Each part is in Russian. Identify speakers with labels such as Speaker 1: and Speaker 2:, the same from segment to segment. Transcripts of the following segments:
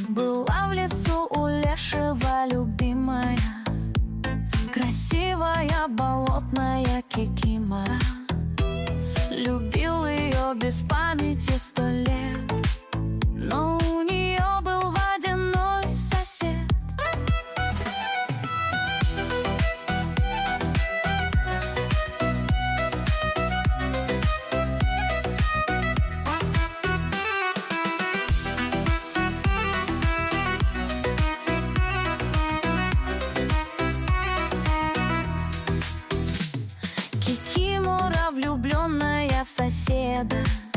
Speaker 1: Была в лесу у лешего любимая, красивая болотная кикимора. Любил ее без памяти 100 лет, но у нее был водяной сосед. Кикимора, влюбленная в соседа,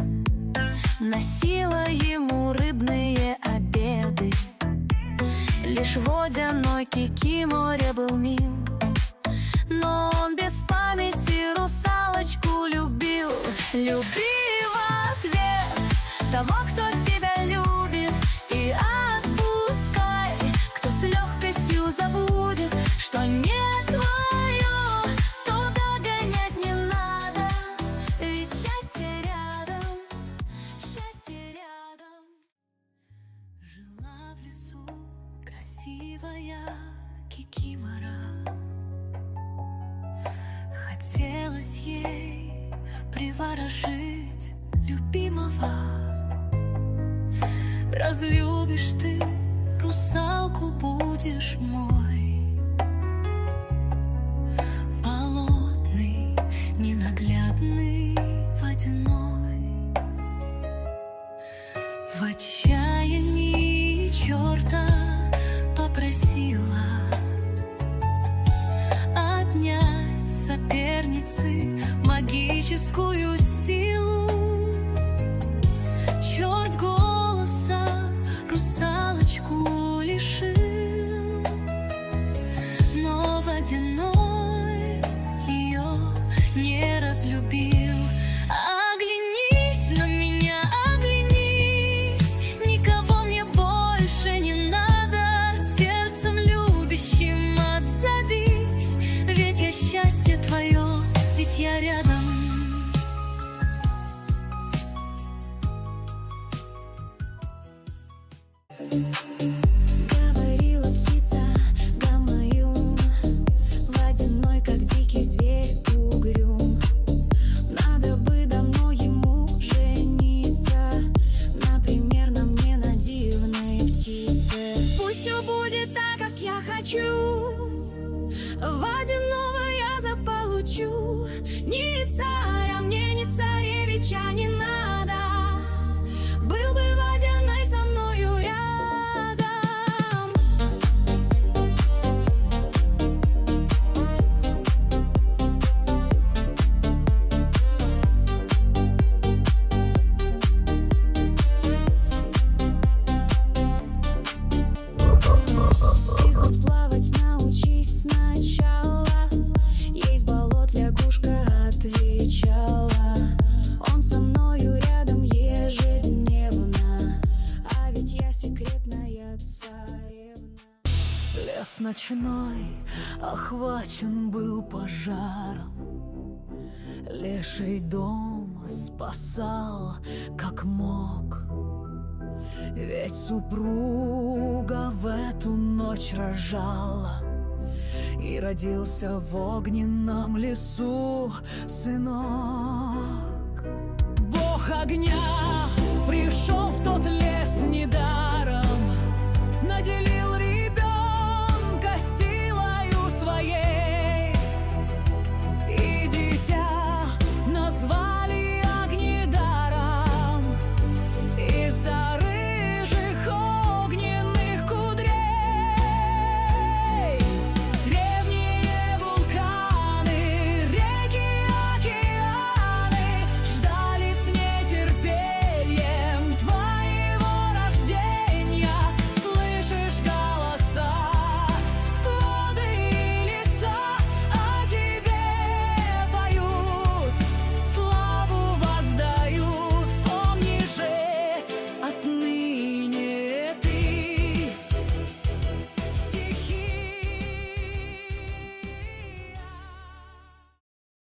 Speaker 1: носила ему рыбные обеды. Лишь водяной кикиморе был мил, но он без памяти русалочку любил. Люби в ответ того, кто тебя любит, и отпускай, кто с легкостью забудет, что не твое, то догонять не надо, ведь счастье рядом, счастье рядом. Жила в лесу красивая кикимора, хотелось ей приворожить любимого. Разлюбишь ты русалку, будешь мой, болотный, ненаглядный, водяной. В отчаянии черта попросила отнять соперницы магическую силу. Черт голоса русалочку лишил, но водяной ее не разлюбил. Оглянись на меня, оглянись, никого мне больше не надо. Сердцем любящим отзовись, ведь я счастье твое, ведь я рядом. Говорила птица гамаюн, водяной, как дикий зверь угрюм. Надо бы давно ему жениться, например, на мне, на дивной птице. Пусть все будет так, как я хочу, водяного я заполучу. Ни царя мне, ни царевича не надо, был бы водяной со мною рядом. Ты хоть плавать научись сначала, есть болот лягушка отвечала. Он со мною рядом ежедневно, а ведь я секретная царевна. Лес ночной охвачен был пожаром, леший дом спасал как мог. Ведь супруга в эту ночь рожала, и родился в огненном лесу сынок. Бог огня пришел в тот лес,